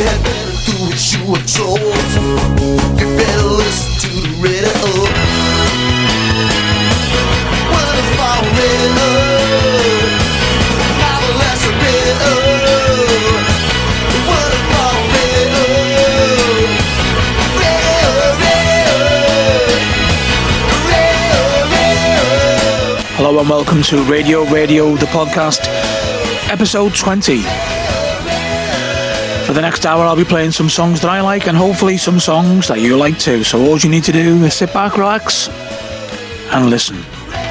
had better do what you were told. You better listen to the radio. What if I read now the less a bit. What if I read Hello and welcome to Radio, the podcast, episode 20. For the next hour I'll be playing some songs that I like and hopefully some songs that you like too. So all you need to do is sit back, relax and listen.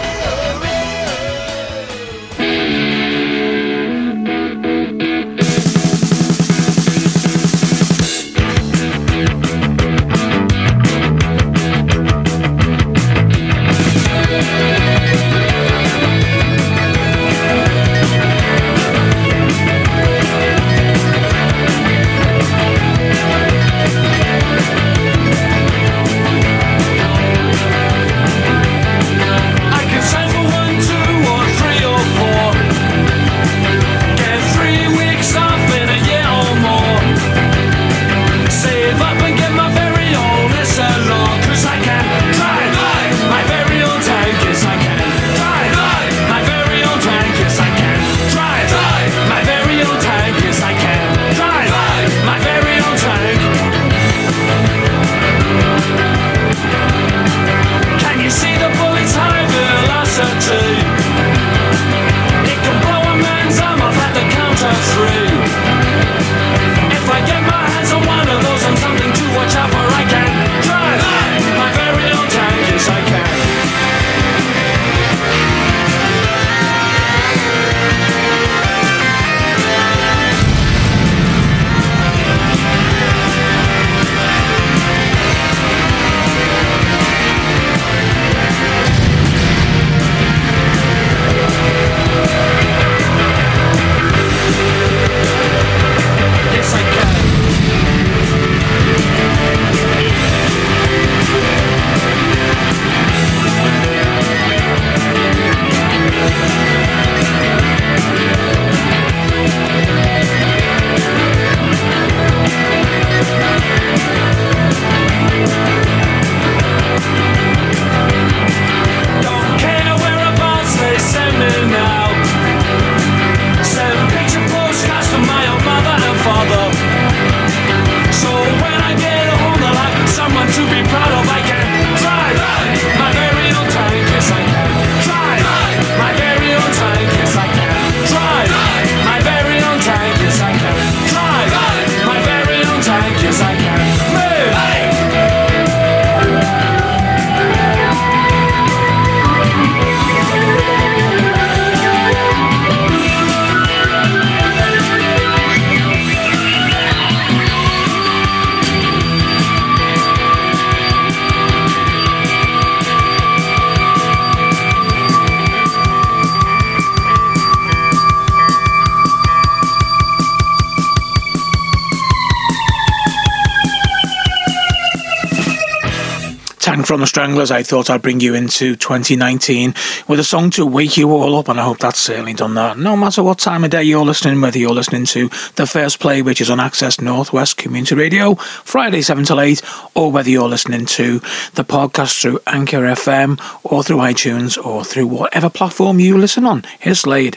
From the Stranglers, I thought I'd bring you into 2019 with a song to wake you all up, and I hope that's certainly done that. No matter what time of day you're listening, whether you're listening to The First Play, which is on Access Northwest Community Radio, Friday 7 till 8, or whether you're listening to the podcast through Anchor FM, or through iTunes, or through whatever platform you listen on. Here's Slade.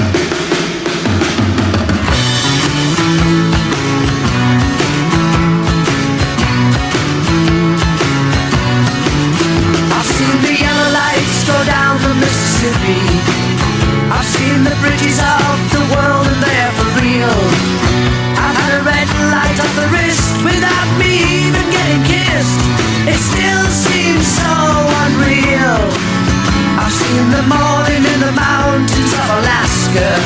I've seen the bridges of the world and they're for real. I've had a red light off the wrist without me even getting kissed. It still seems so unreal. I've seen the morning in the mountains of Alaska.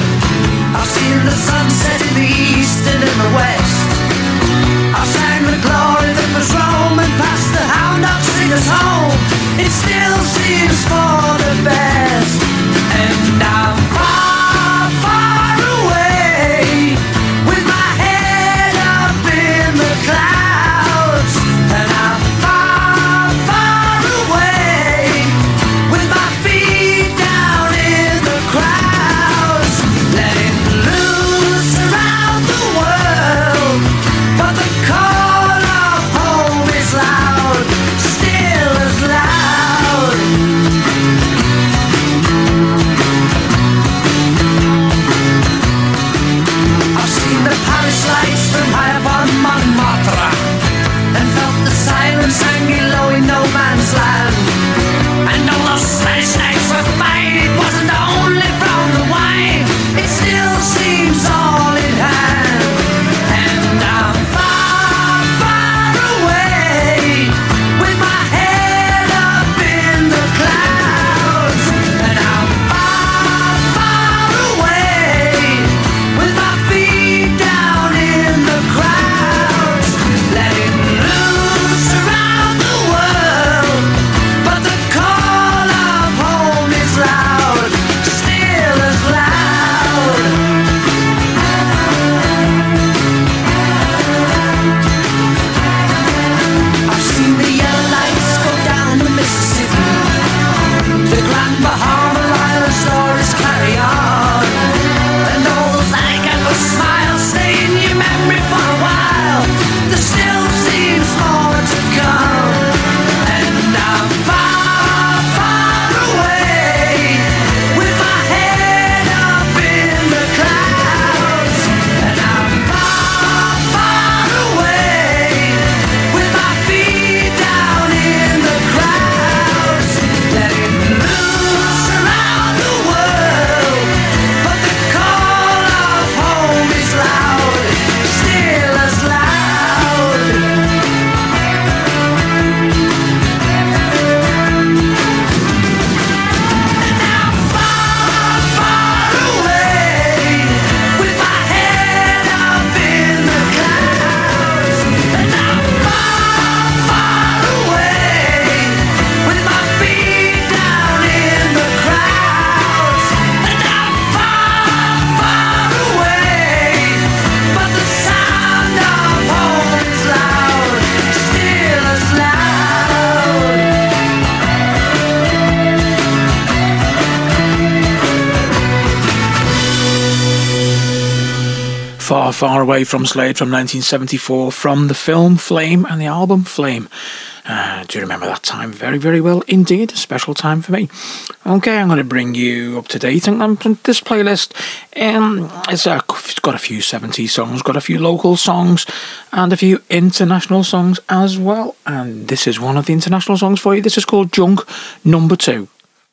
Far, Far Away from Slade from 1974 from the film Flame and the album Flame. Do you remember that time? Very, very well indeed. A special time for me. Okay, I'm going to bring you up to date. And this playlist, it's got a few 70s songs, got a few local songs, and a few international songs as well. And this is one of the international songs for you. This is called Junk Number 2.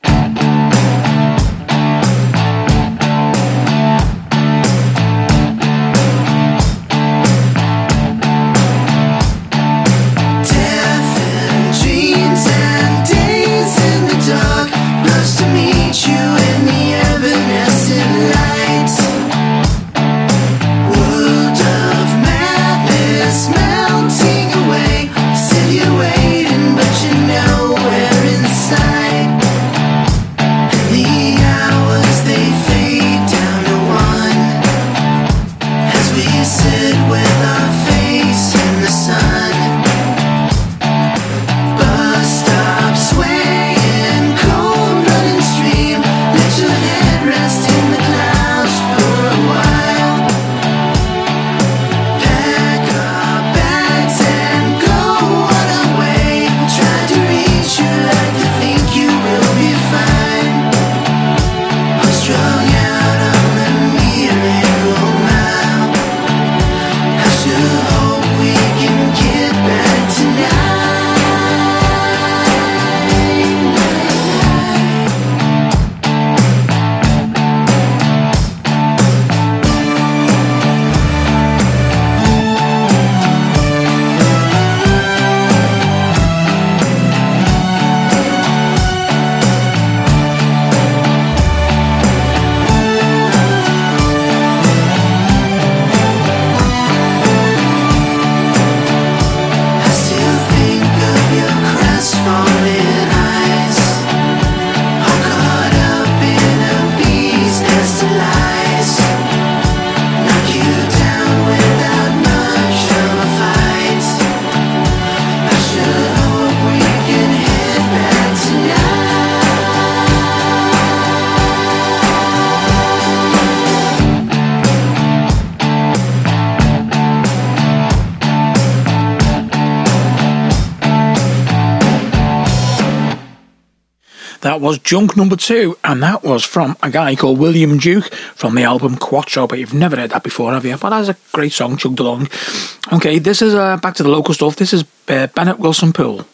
That was Junk Number 2, and that was from a guy called William Duke from the album Quattro, but you've never heard that before, have you? But that's a great song, chugged along. Okay, this is back to the local stuff. This is Bennett Wilson Poole.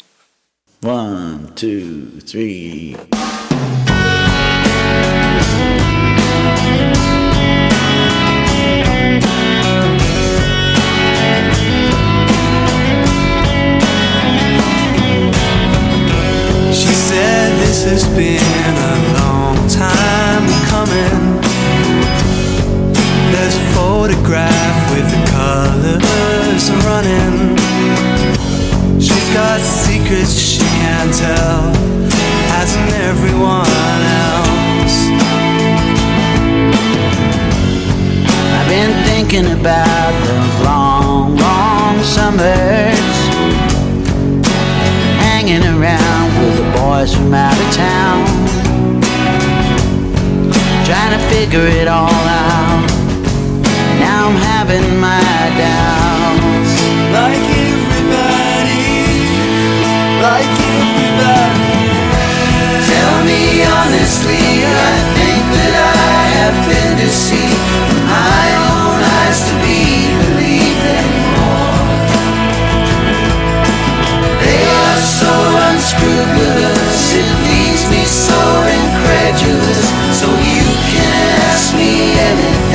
1, 2, 3. She said this has been a long time coming. There's a photograph with the colors running. She's got secrets she can't tell, hasn't everyone else. I've been thinking about those long, long summers, hanging around with the boys from out of town, trying to figure it all out. Now I'm having my doubts. Like everybody. Tell me honestly, I think that I have been deceived from my own eyes to be believed anymore. They are so unscrupulous, it leaves me so incredulous. So you can ask me anything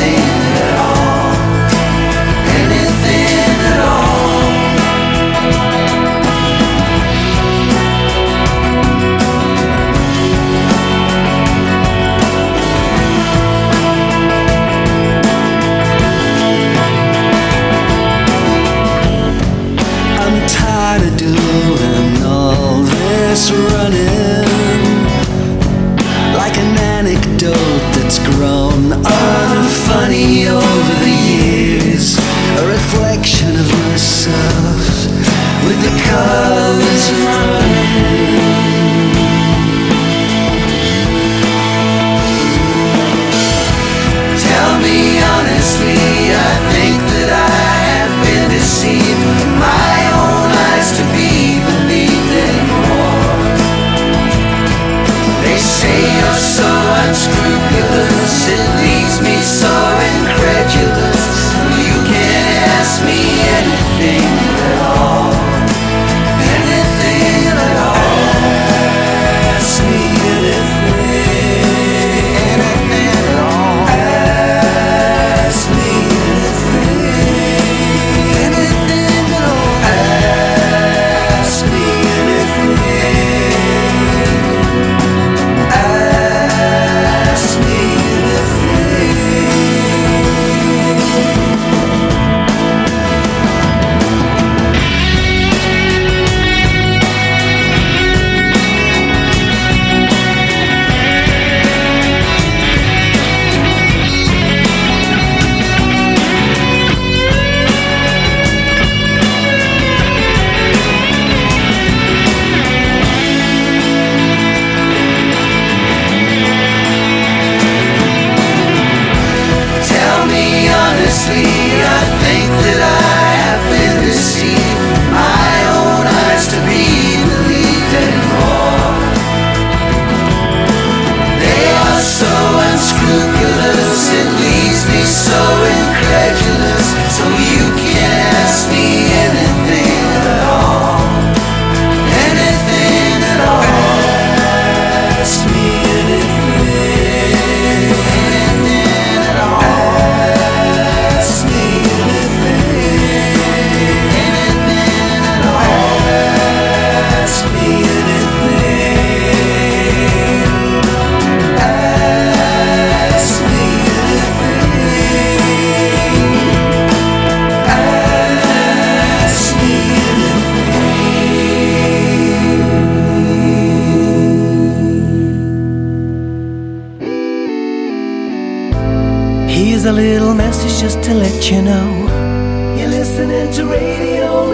just to let you know, you're listening to Radio.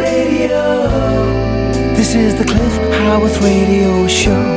This is the Cliff Howarth Radio Show.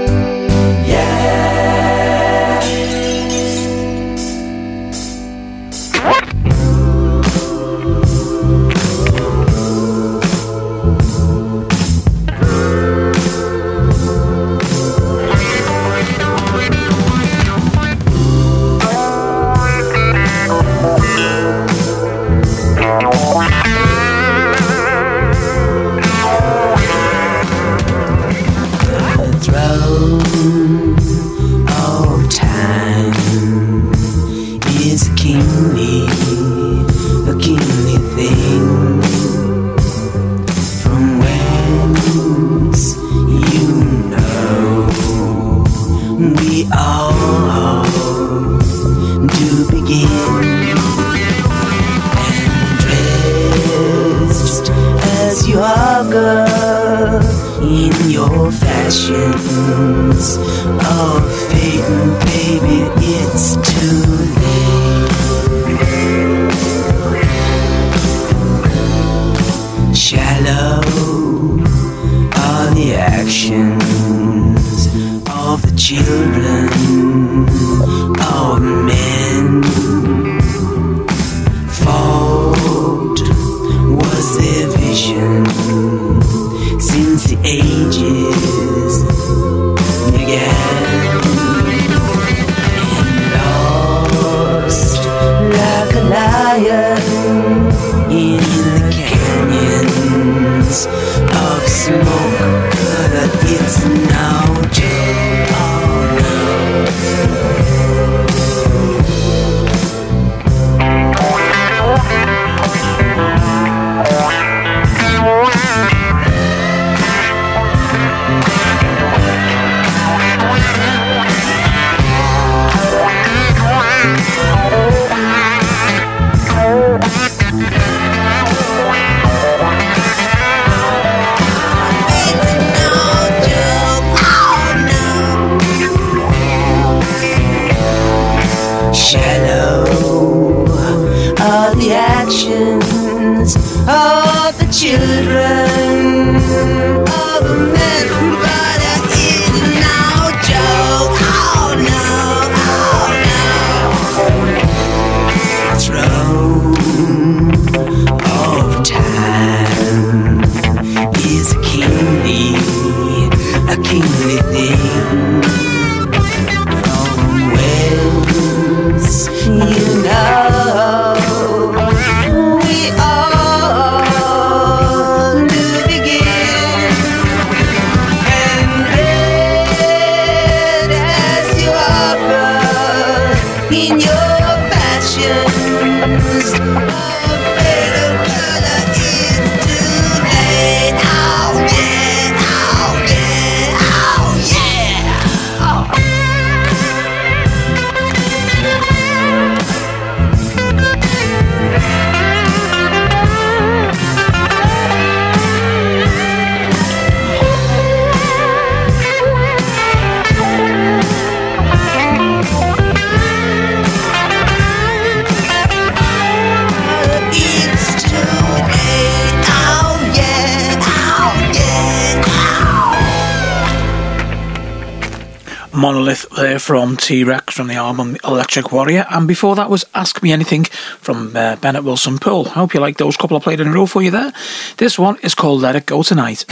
Monolith there from T-Rex from the album Electric Warrior, and before that was Ask Me Anything from Bennett Wilson Poole. I hope you like those couple I played in a row for you there. This one is called Let It Go Tonight.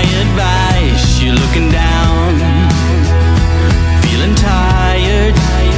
You're looking down, feeling tired.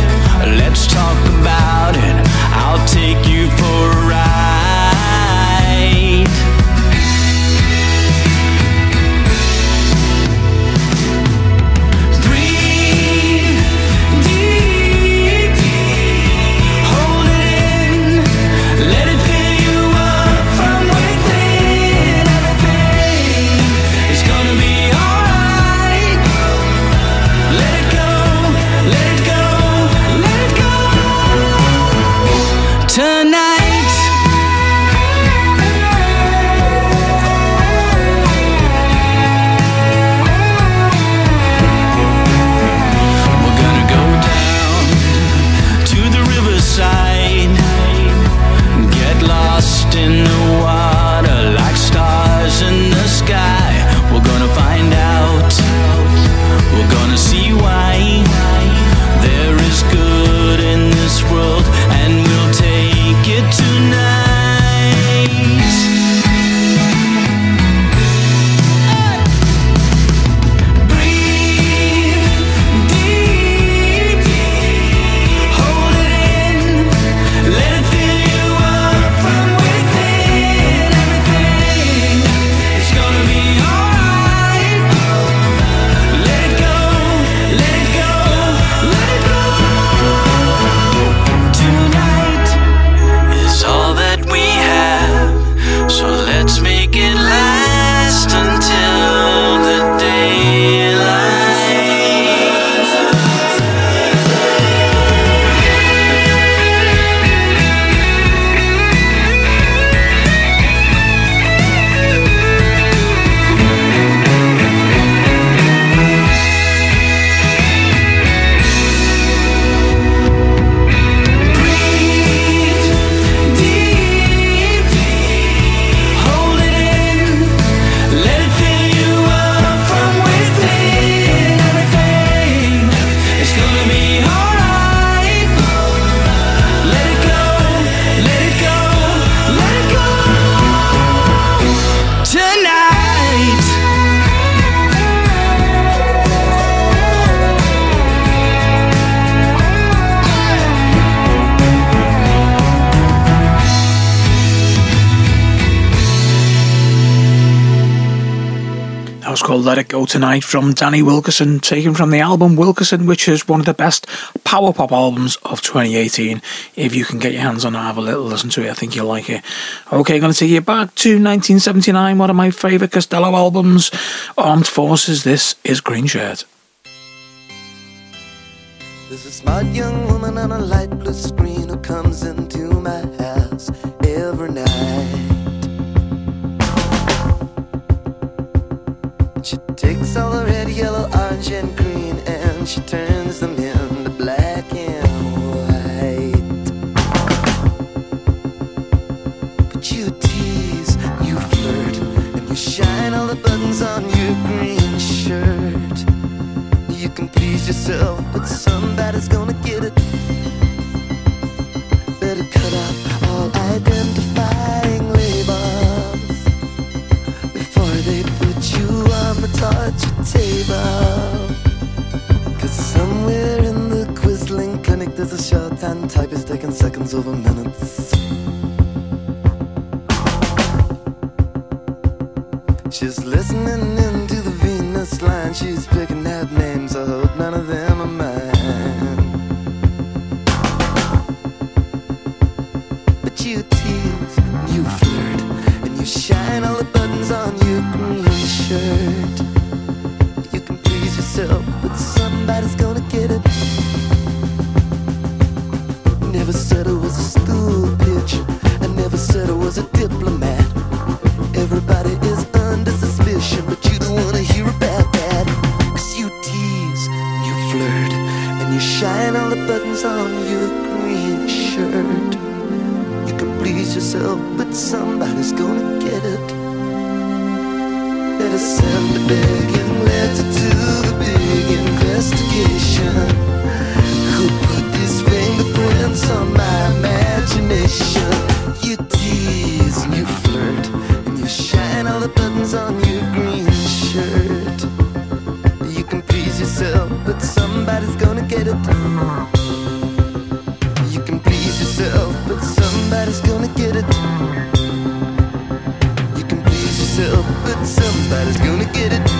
called Let It Go Tonight from Danny Wilkerson, taken from the album Wilkerson, which is one of the best power pop albums of 2018. If you can get your hands on it, have a little listen to it, I think you'll like it. Okay, going to take you back to 1979, one of my favourite Costello albums, Armed Forces. This is Green Shirt. There's a smart young woman on a light blue screen who comes into my house every night. She takes all the red, yellow, orange and green and she turns them into black and white. But you tease, you flirt, and you shine all the buttons on your green shirt. You can please yourself, but somebody's gonna get it. Better cut off all identifying labels before they put you on the torture table. Cause somewhere in the Quisling clinic there's a shorthand typist taking seconds over minutes. She's listening into the Venus line. She's picking out names, I hope none of them are mine. But you tease, you flirt, and you shine all the buttons on your green shirt. You can please yourself, but somebody's gonna get it. Never said I was a school pitch, I never said I was a diplomat. Everybody is under suspicion, but you don't wanna hear about that. Cause you tease, you flirt, and you shine all the buttons on your green shirt. You can please yourself, but somebody's gonna get it. Better send a begging letter to the big investigation. Who put these fingerprints on my imagination? You tease and you flirt, shine all the buttons on your green shirt. You can please yourself, but somebody's gonna get it. You can please yourself, but somebody's gonna get it. You can please yourself, but somebody's gonna get it.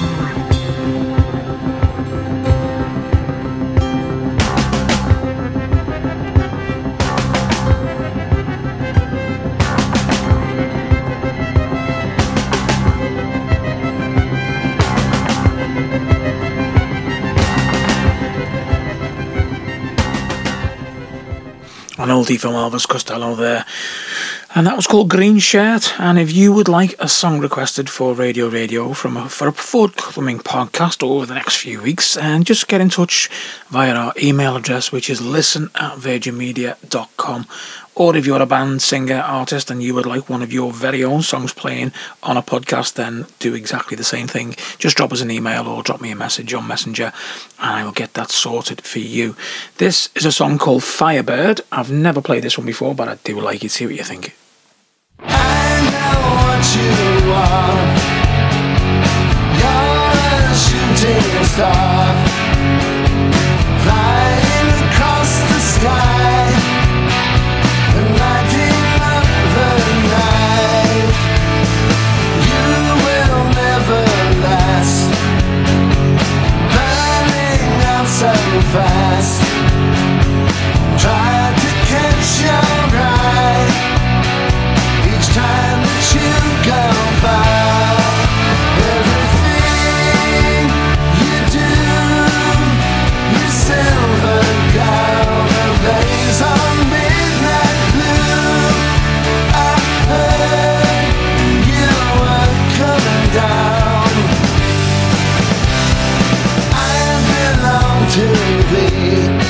An oldie from Elvis Costello there, and that was called Green Shirt. And if you would like a song requested for Radio for a forthcoming podcast over the next few weeks, and just get in touch via our email address, which is listen@virginmedia.com. Or if you're a band, singer, artist, and you would like one of your very own songs playing on a podcast, then do exactly the same thing. Just drop us an email or drop me a message on Messenger, and I will get that sorted for you. This is a song called Firebird. I've never played this one before, but I do like it. See what you think. I know what you are. You're a shooting star, flying across the sky, lighting up the night. You will never last, burning out so fast. Try to catch your eye each time that you go by. Everything you do, your silver gold ablaze on midnight blue. I heard you were coming down. I belong to thee.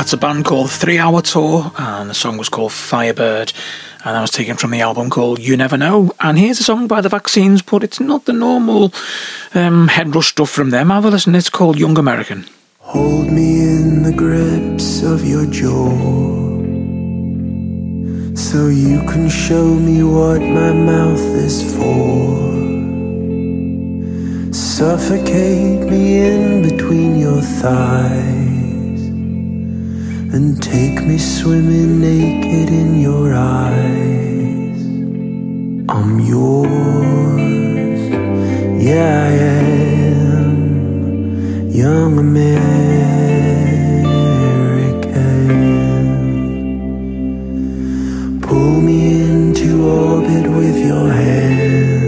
That's a band called 3 Hour Tour, and the song was called Firebird, and that was taken from the album called You Never Know. And here's a song by The Vaccines, but it's not the normal head rush stuff from them. Have a listen, it's called Young American. Hold me in the grips of your jaw, so you can show me what my mouth is for. Suffocate me in between your thighs, and take me swimming naked in your eyes. I'm yours, yeah I am, young American. Pull me into orbit with your hand,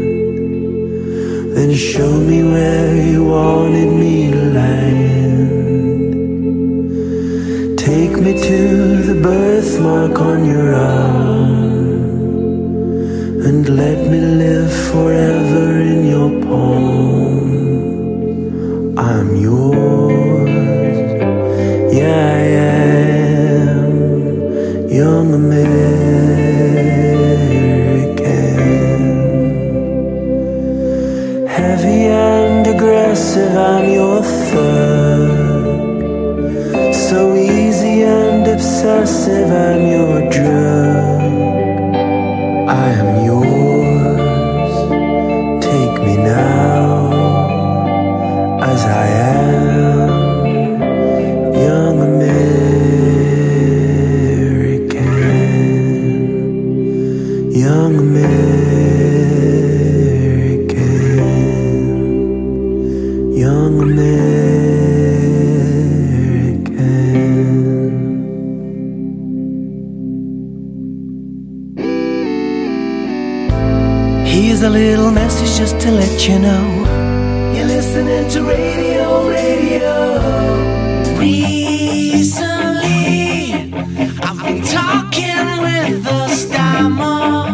then show me where you wanted me to land. Take me to the birthmark on your arm, and let me live forever in your palm. I'm yours, yeah I am, young American. Heavy and aggressive, I'm your thug. So easy and obsessive, I'm your drug. I am yours, take me now as I am, young American, young American, young American. Here's a little message just to let you know you're listening to radio. Recently, I've been talking with the stammer.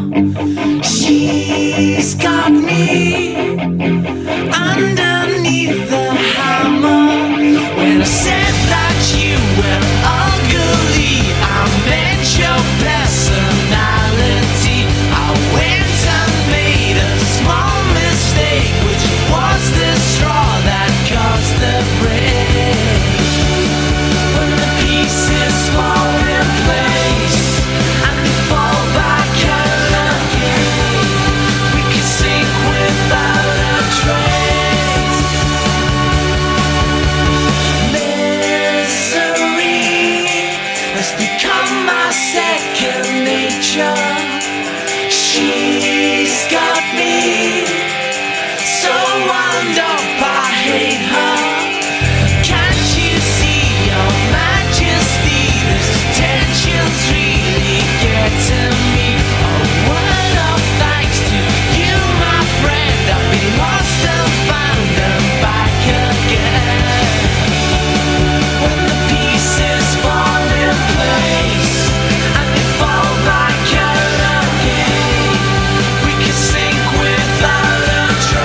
She's got me underneath the hammer. When I said that you were ugly, I meant your personality. I went and made a small mistake, which was the straw that caused the break. When the pieces fall in place and they fall back again, we can sink without a trace. Misery has become my second nature. She's got me so wound up, I hate her. Can't you see, your majesty, this tension's really getting me. A word of thanks to you, my friend. I've been lost and found and back again. When the pieces fall in place and they fall back again, we can sink without a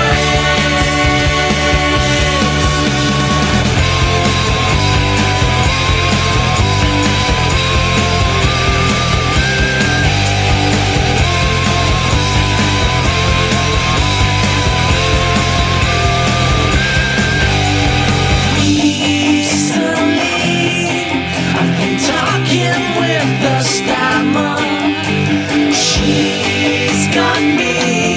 I've been talking with the stammer. She's got me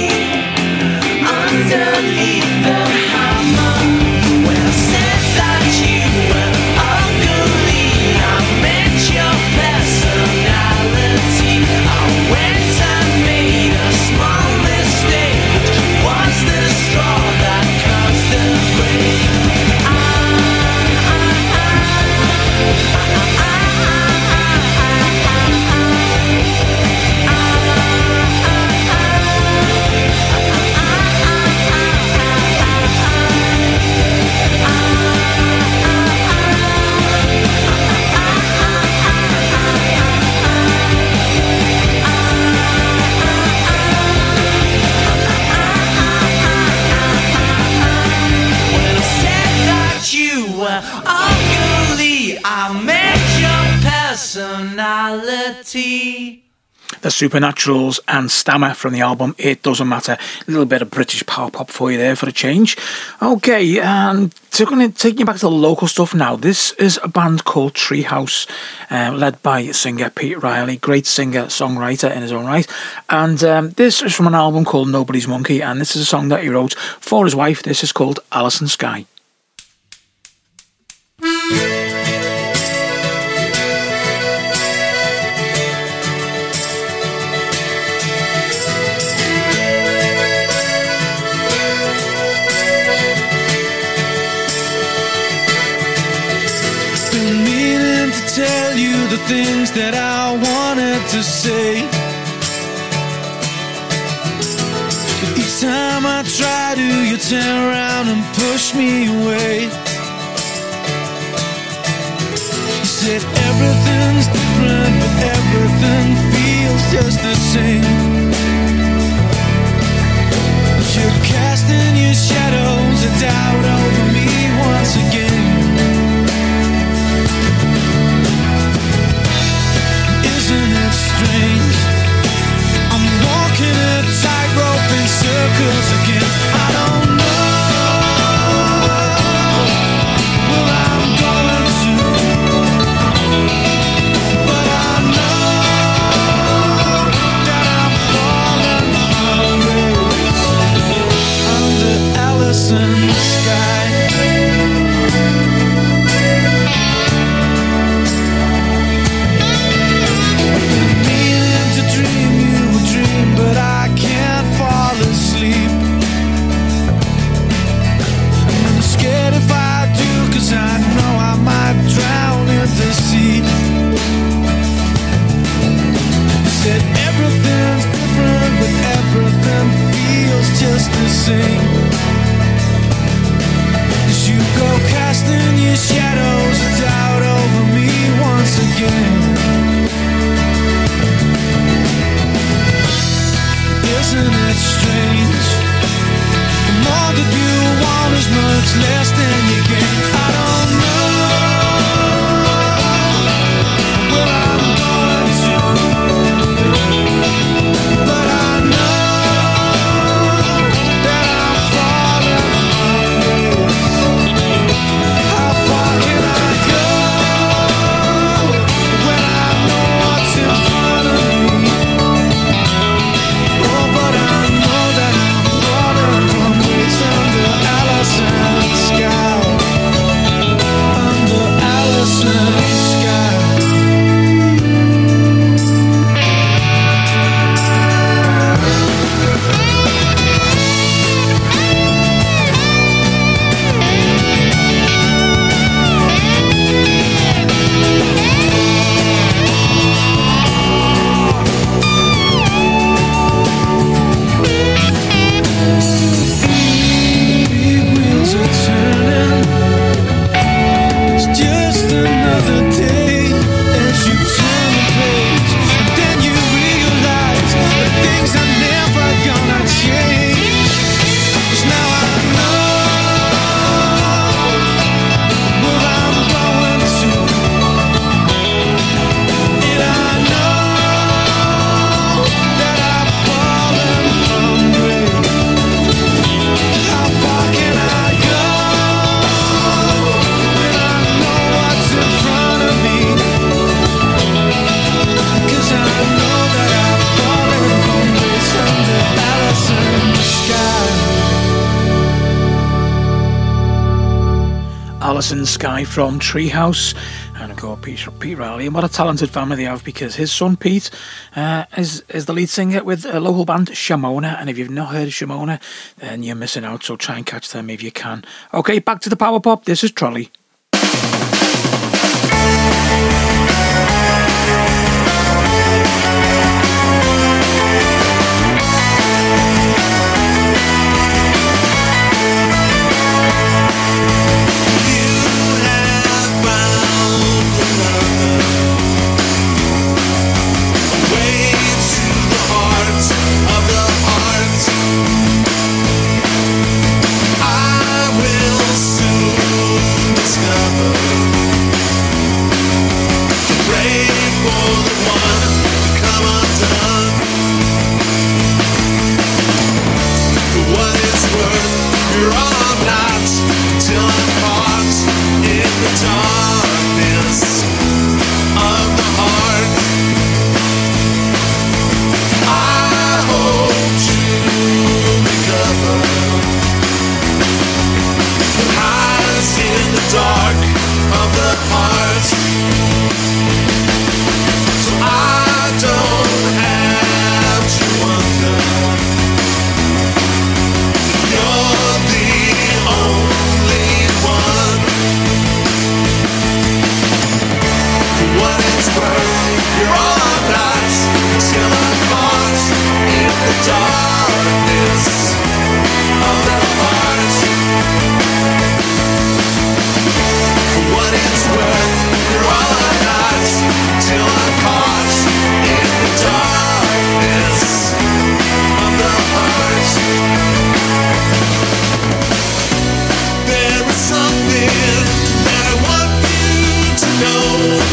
underneath the hammer. When I said that you were ugly, I meant your personality. I went and made a small mistake, which was the straw that caused the break. When I said that you were ugly, I meant you. personality. The Supernaturals and Stammer from the album It Doesn't Matter. A little bit of British power pop for you there for a change. Okay, and so going to take you back to the local stuff now. This is a band called Treehouse, led by singer Pete Riley. Great singer, songwriter in his own right. And this is from an album called Nobody's Monkey, and this is a song that he wrote for his wife. This is called Alison Sky. Tell you the things that I wanted to say. But each time I try to, you turn around and push me away. You said everything's different, but everything feels just the same. But you're casting your shadows of doubt over me once again. Isn't it strange? I'm walking a tightrope in circles again. I don't know where I'm going to, but I know that I'm falling from grace under Allison's sky. But I can't fall asleep. I'm scared if I do, 'cause I know I might drown in the sea. You said everything's different, but everything feels just the same. As you go casting your shadows of doubt over me once again. Isn't it strange? The more that you want is much less than you get. I don't know where I'm going to, but I know that I'm falling from grace. How far can I go when I know what's in front of me? But I know that I'm falling from grace under Allison's sky. Under Allison's sky. Alison Sky from Treehouse, and of course Pete Riley. And what a talented family they have, because his son Pete is the lead singer with a local band Shamona, and if you've not heard of Shamona, then you're missing out, so try and catch them if you can. Okay, back to the Power Pop. This is Trolley. I will soon You're all I'm not till I'm caught in the darkness of the heart. For what it's worth, you're all I'm not till I'm caught in the darkness of the heart. There is something that I want you to know.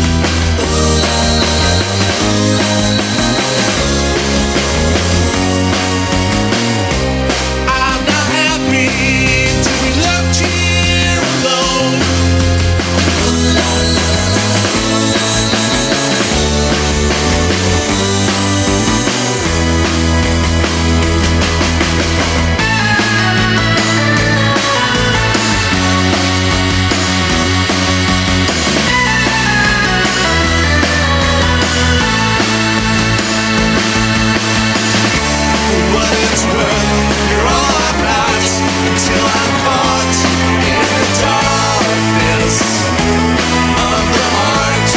I'm not happy to be left here alone. What it's worth, you're all I'm not until I'm caught in the darkness of the heart.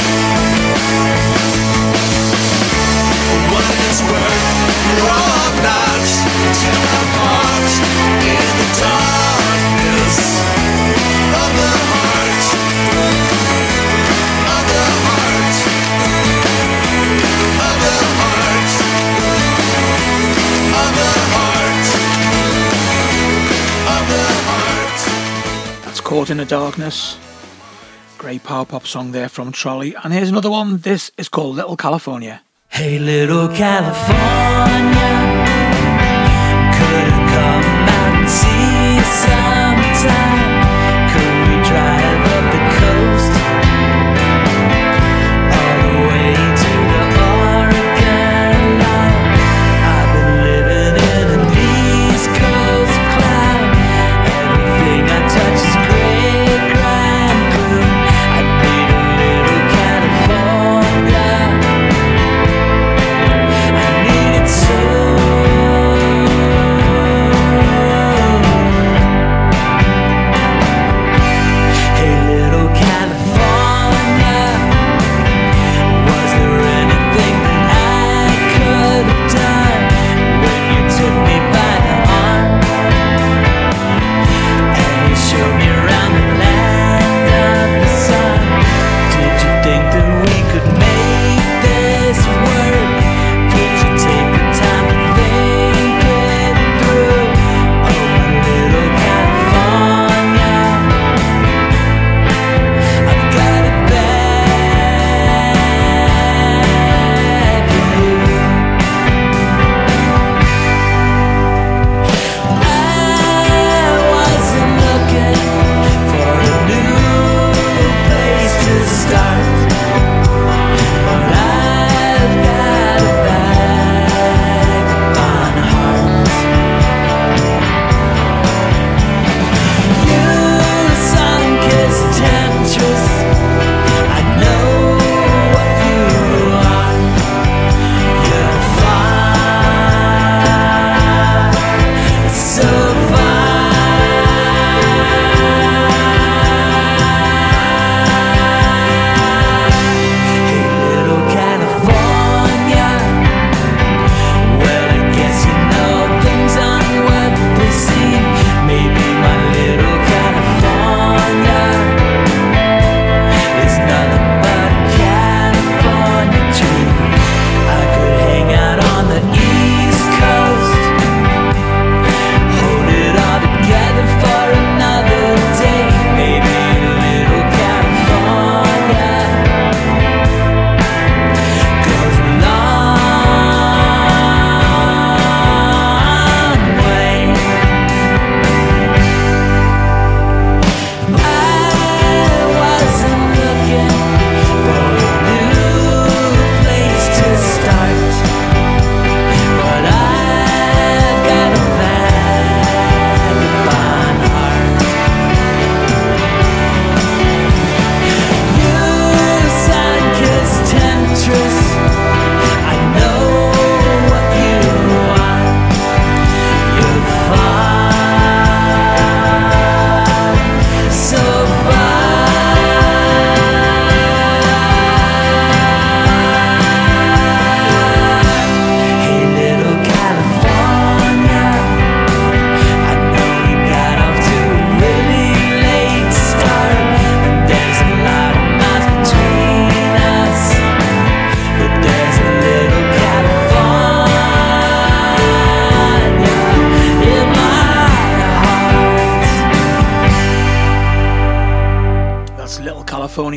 What it's worth, you're all I'm not until I'm caught in the darkness of the heart. Of the heart. Of the heart. Of the heart. Of the heart. That's Caught in the Darkness. Great power pop song there from Trolley. And here's another one. This is called Little California. Hey, little California, could you come out and see us sometime? Could we drive up the coast, all the way to the Oregon line? I've been living in an East Coast cloud. Everything I touch is gray, grime, gloom. I need a little California. I need it so.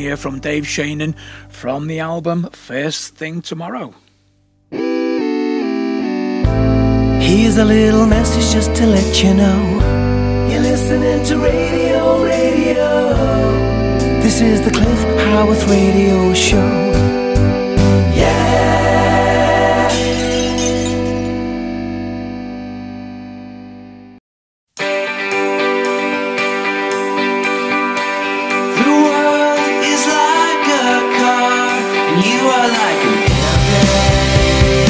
here from Dave Shanen from the album First Thing Tomorrow. Here's a little message just to let you know you're listening to Radio. This is the Cliff Howarth Radio Show. Yeah. The world is like a car, and you are like an airplane.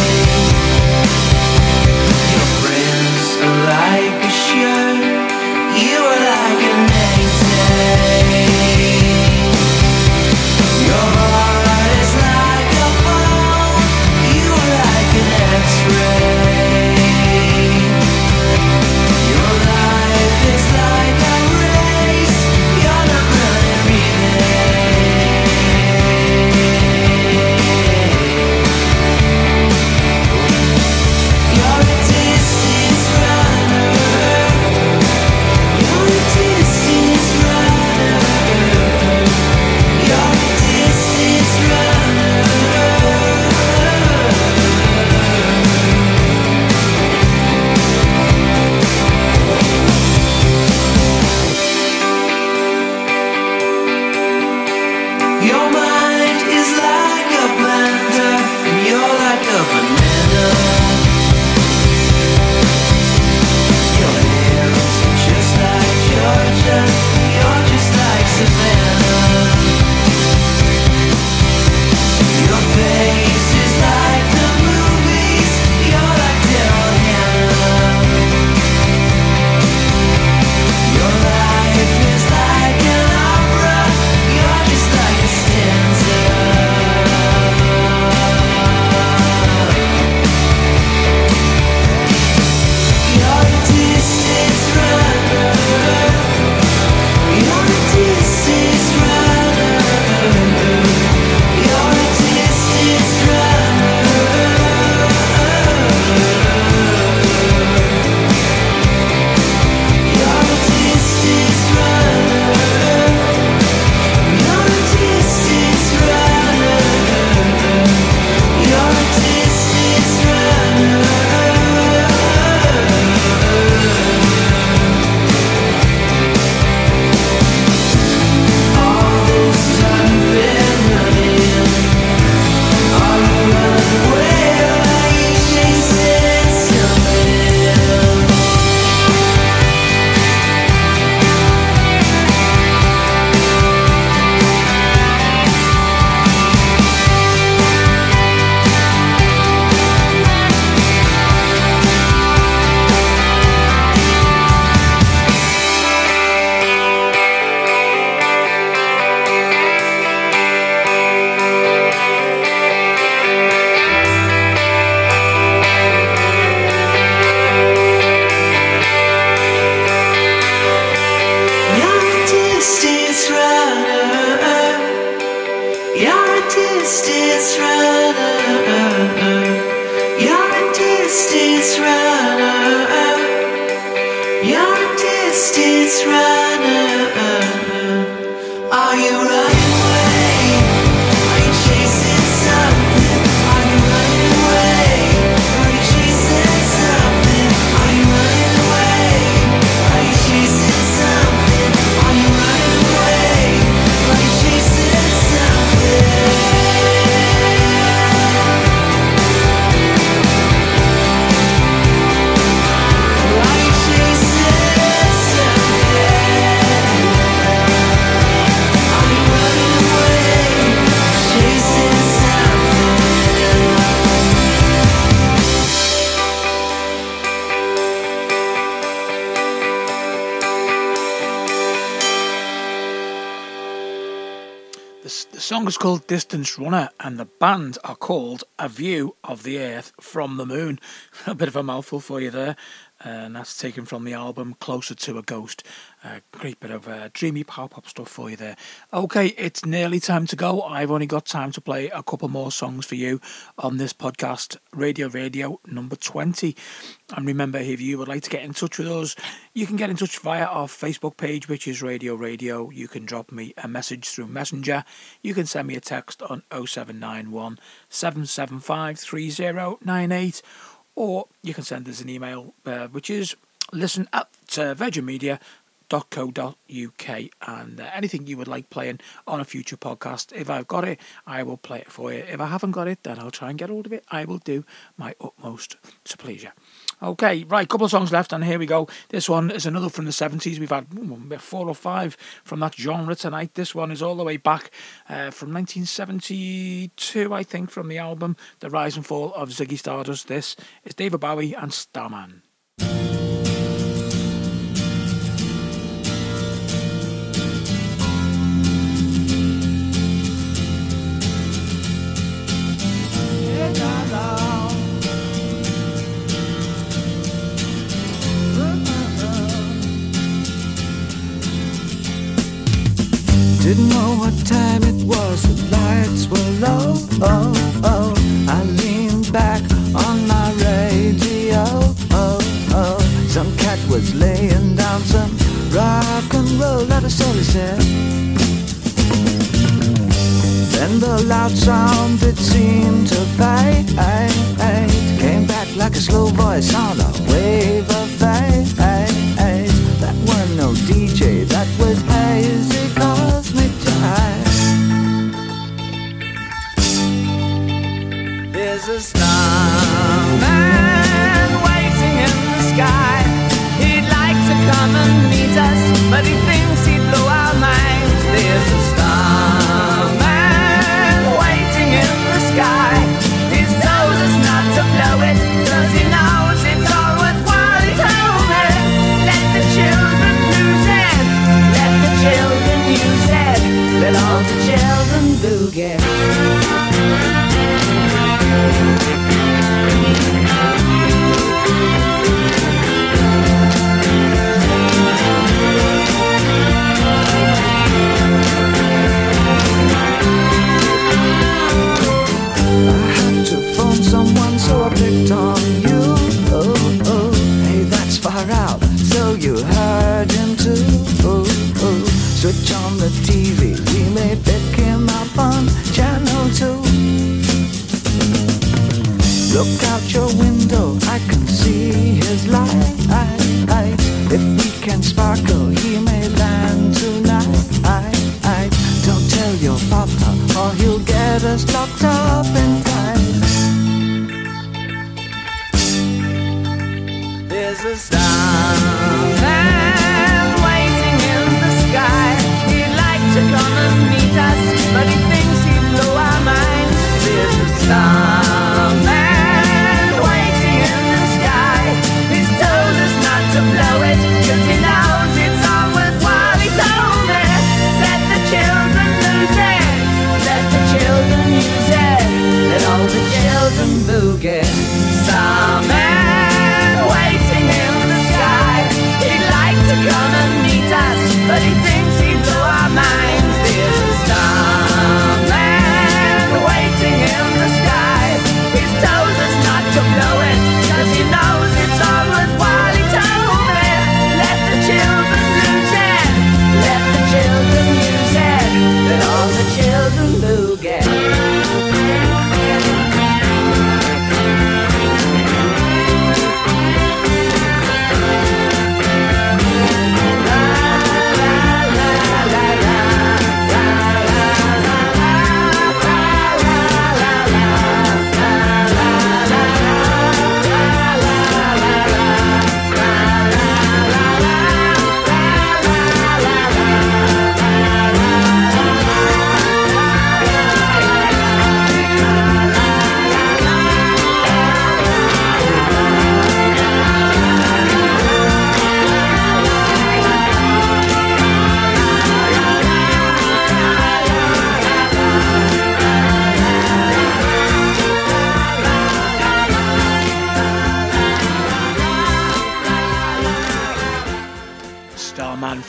Your friends are like a shirt, you are like a necktie. Your heart is like a ball, you are like an X-ray. Your life is like a race, you're not running relay. You're a distance runner. You're a distance runner. You're a distance runner. Your mind is like a blender, and you're like a banana. Your hands are just like Georgia, you're just like Savannah. Your face is like the movies, you're like Daryl Hannah. Your life is like an opera, you're just like a stanza. You're a distance runner. You're a distance runner. You're a distance runner. You're a distance runner. You're a distance runner. You're a distance runner. All this time you've been running, are you running away or are you chasing something? You're a distance runner. You're a distance runner. You're a distance runner. You're a distance runner. Are you running away? Are you chasing something? Are you running away? Are you chasing something? Are you running away? Are you chasing something? Are you running away? Are you chasing something? Are you chasing The song is called Distance Runner, and the band are called A View of the Earth from the Moon. A bit of a mouthful for you there. and that's taken from the album Closer to a Ghost. Great bit of dreamy pop stuff for you there. Okay, it's nearly time to go. I've only got time to play a couple more songs for you on this podcast, Radio number 20. And remember, if you would like to get in touch with us, you can get in touch via our Facebook page, which is Radio. You can drop me a message through Messenger. You can send me a text on 0791 775 3098, or you can send us an email, which is listen@virginmedia.co.uk, and anything you would like playing on a future podcast, if I've got it, I will play it for you. If I haven't got it, then I'll try and get hold of it. I will do my utmost to please you. Okay, right, couple of songs left, and here we go. This one is another from the 70s. We've had 4 or 5 from that genre tonight. This one is all the way back from 1972, I think, from the album The Rise and Fall of Ziggy Stardust. This is David Bowie and Starman. Didn't know what time it was, the lights were low. I leaned back on my radio. Some cat was laying down some rock and roll, that is all he said. Then the loud sound that seemed to fade came back like a slow voice on a wave of fate. That weren't no DJ, that was hazy cosmic jive. There's a starman waiting in the sky. He'd like to come and meet us, but he thinks he'd blow our minds. There's a starman waiting in the sky. He's told us not to blow it, 'cause he knows it's all worthwhile. He told me, let the children lose it, let the children use it, let all the children boogie. Someone, so I picked on you. Hey, that's far out, so you heard him too. Switch on the TV, we may pick him up on channel 2. Look out your window, I can see his light. If we can sparkle, he may land tonight. Don't tell your papa, or he'll get us locked up in time. There's a starman waiting in the sky. He'd like to come and meet us, but he thinks he'd blow our minds. There's a starman waiting in the sky. He's told us not to blow it, 'cause he knows it's all worthwhile. He told me, let the children lose it, let the children use it,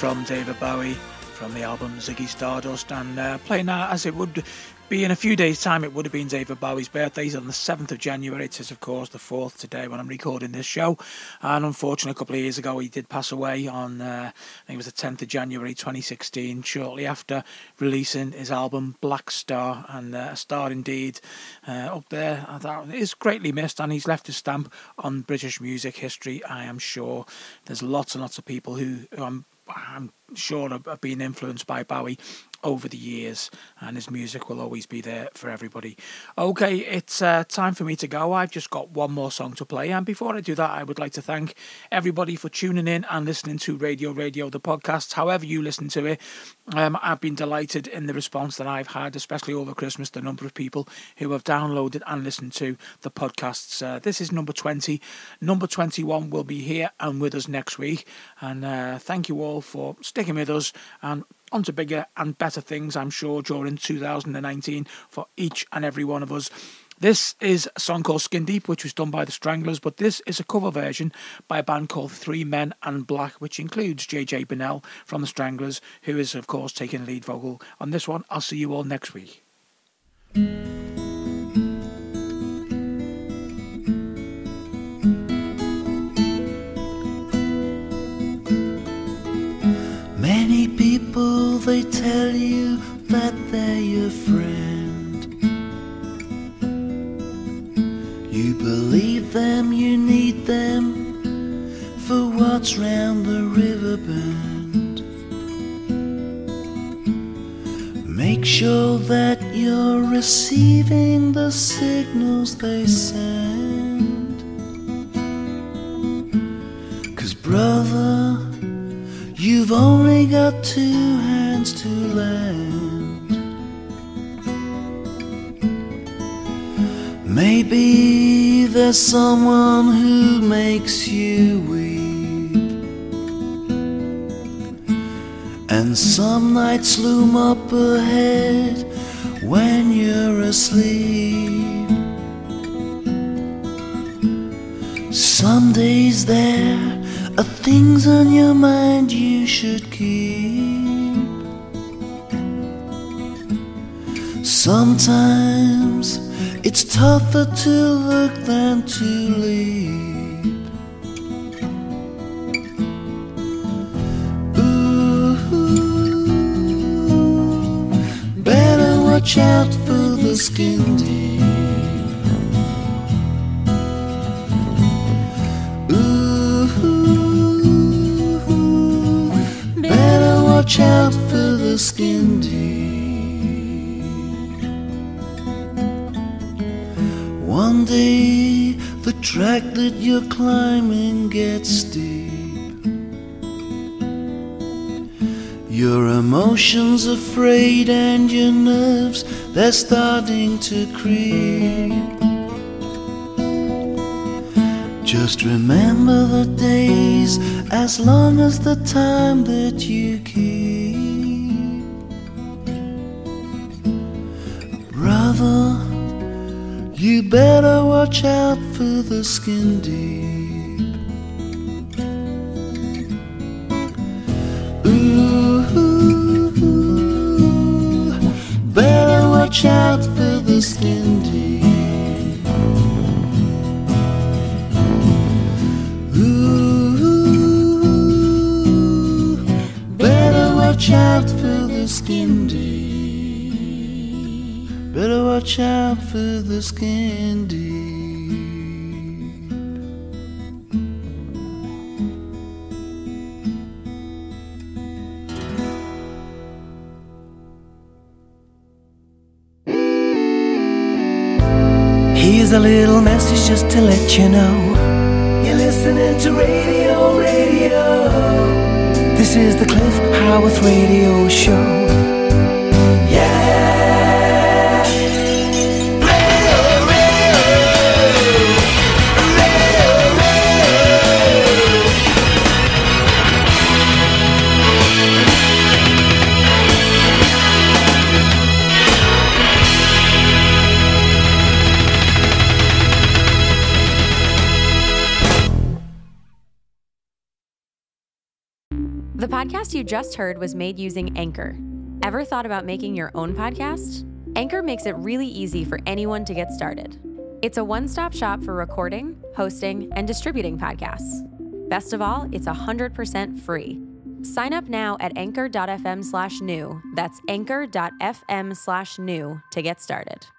from David Bowie from the album Ziggy Stardust, and playing that as it would be in a few days' time. It would have been David Bowie's birthday. He's on the 7th of January. It is, of course, the 4th today when I'm recording this show. And unfortunately, a couple of years ago, he did pass away on, I think it was the 10th of January 2016, shortly after releasing his album Black Star. And a star indeed up there. That is greatly missed, and he's left his stamp on British music history, I am sure. There's lots and lots of people who I'm sure have been influenced by Bowie over the years, and his music will always be there for everybody. Okay, it's time for me to go. I've just got one more song to play, and before I do that, I would like to thank everybody for tuning in and listening to Radio, the podcast. However you listen to it, I've been delighted in the response that I've had, especially over Christmas, the number of people who have downloaded and listened to the podcasts. This is number 20. Number 21 will be here and with us next week, and thank you all for sticking with us, and on to bigger and better things, I'm sure, during 2019 for each and every one of us. This is a song called Skin Deep, which was done by the Stranglers, but this is a cover version by a band called Three Men and Black, which includes JJ Burnell from the Stranglers, who is, of course, taking lead vocal on this one. I'll see you all next week. Many people, they tell you that they're your friend. You believe them, you need them for what's round the river bend. Make sure that you're receiving the signals they send. 'Cause brother, you've only got two hands to lend. Maybe there's someone who makes you weep, and some nights loom up ahead when you're asleep. Some days there are things on your mind you should keep. Sometimes it's tougher to look than to leap. Ooh, better watch out for the skin deep. Watch out for the skin deep. One day the track that you're climbing gets steep. Your emotions are frayed and your nerves, they're starting to creep. Just remember the days as long as the time that you keep. Brother, you better watch out for the skin deep. Ooh, better watch out for the skin deep. Watch out for the skin deep. Better watch out for the skin deep. Here's a little message just to let you know you're listening to Radio. This is the Cliff Howarth Radio Show. Yeah! The podcast you just heard was made using Anchor. Ever thought about making your own podcast? Anchor makes it really easy for anyone to get started. It's a one-stop shop for recording, hosting, and distributing podcasts. Best of all, it's 100% free. Sign up now at anchor.fm/new. That's anchor.fm/new to get started.